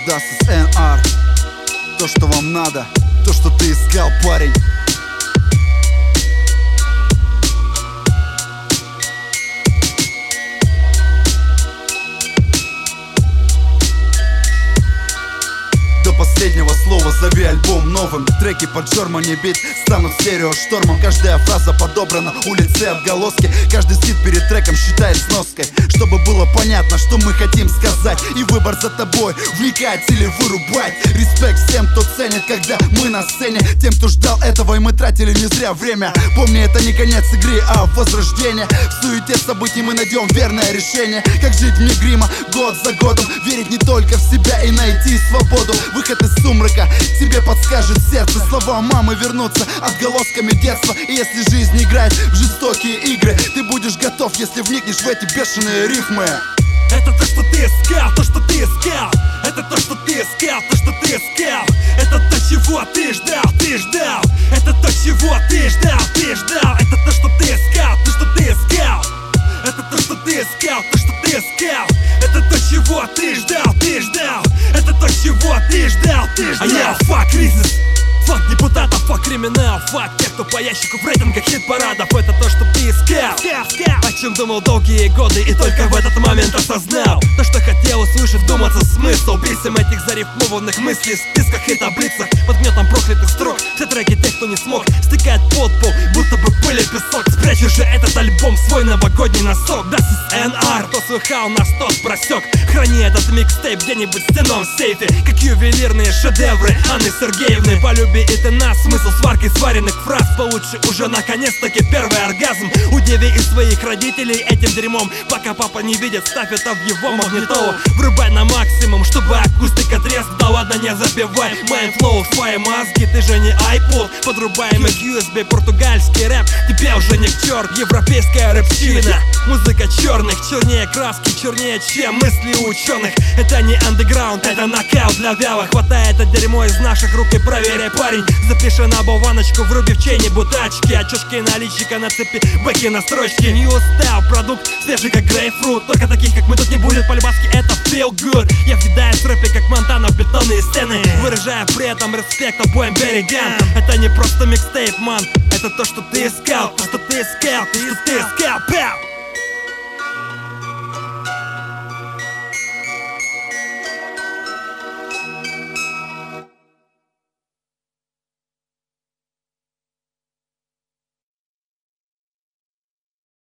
Das ist NR. То, что вам надо, то, что ты искал, парень. До последнего слова зови альбом новым. Треки под Germany бит станут стереоштормом. Каждая фраза подобрана, улицы отголоски. Каждый скид перед треком считает сноской, чтобы было понятно, что мы хотим сказать. И выбор за тобой, вникать или вырубать. Респект всем, кто ценит, когда мы на сцене. Тем, кто ждал этого, и мы тратили не зря время. Помни, это не конец игры, а возрождение. В суете событий мы найдем верное решение. Как жить вне грима, год за годом. Верить не только в себя и найти свободу. Выход из сумрака тебе подскажет сердце. Слова мамы вернутся отголосками детства. И если жизнь играет в жестокие игры, ты будешь готов, если вникнешь в эти бешеные рифмы. Это то, что ты искал, то, что ты искал. Это то, что ты искал, то, что ты искал. Это то, чего ты ждал, ты ждал. Это то, чего ты ждал, ты ждал. Это то, что ты искал, то, что ты искал. Это то, что ты искал, то, что ты искал. Это то, чего ты ждал, ты ждал. Это то, чего ты ждал, ты ждал. А я фак кризис. Фак депутатов, фак криминал, фак тех, кто по ящику в рейтингах хит-парадов. Это то, что ты искал, о чем думал долгие годы и только в этот момент осознал. То, что хотел услышать, вдуматься смысл писем этих зарифмованных мыслей в списках и таблицах. Под гнетом проклятых строк все треки тех, кто не смог, стекает под пол, будто бы пыль и песок. Спрячь уже этот альбом в свой новогодний носок. Das ist NR, кто слыхал, нас тот просек. Храни этот микстейп где-нибудь в стенном сейфе, как ювелирные шедевры Анны Сергеевны. Полюби и ты нас, смысл сварки сваренных фраз. Получи уже наконец-таки первый оргазм. Удиви и своих родителей этим дерьмом. Пока папа не видит, ставь это в его магнитолу. Врубай на максимум, чтобы акустика треск. Да ладно, не забивай, майнфлоу в твои мозги. Ты же не iPod, подрубаем из USB. Португальский рэп, тебе уже не к черт. Европейская рэпчина, музыка черных. Чернее краски, чернее, чем мысли ученых. Это не андеграунд, это нокаут для вялых. Хватай это дерьмо из наших рук и проверяй, парень. Запиши на болваночку, вруби в чей-нибудь тачки. Очушки наличика на цепи, бэки на строчке. New style, продукт свежий как грейпфрут. Только таких, как мы, тут не будет, по-любаски это feel good. Я въедаюсь в рэпе, как Монтана в бетонные стены, выражая при этом респект обоим берегам. Это не просто микстейп, ман. Это то, что ты искал, то, что ты искал, то, что ты искал.